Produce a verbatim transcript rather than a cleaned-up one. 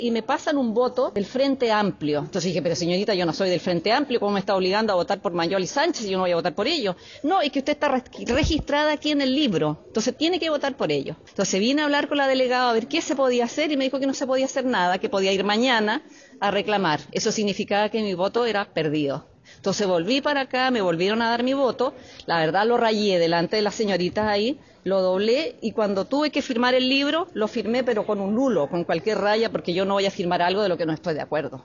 y me pasan un voto del Frente Amplio. Entonces dije, pero señorita, yo no soy del Frente Amplio, ¿cómo me está obligando a votar por Mayol y Sánchez y yo no voy a votar por ellos? No, es que usted está re- registrada aquí en el libro, entonces tiene que votar por ellos. Entonces vine a hablar con la delegada a ver qué se podía hacer y me dijo que no se podía hacer nada, que podía ir mañana a reclamar. Eso significaba que mi voto era perdido. Entonces volví para acá, me volvieron a dar mi voto, la verdad lo rayé delante de las señoritas ahí, lo doblé y cuando tuve que firmar el libro, lo firmé pero con un nulo, con cualquier raya, porque yo no voy a firmar algo de lo que no estoy de acuerdo.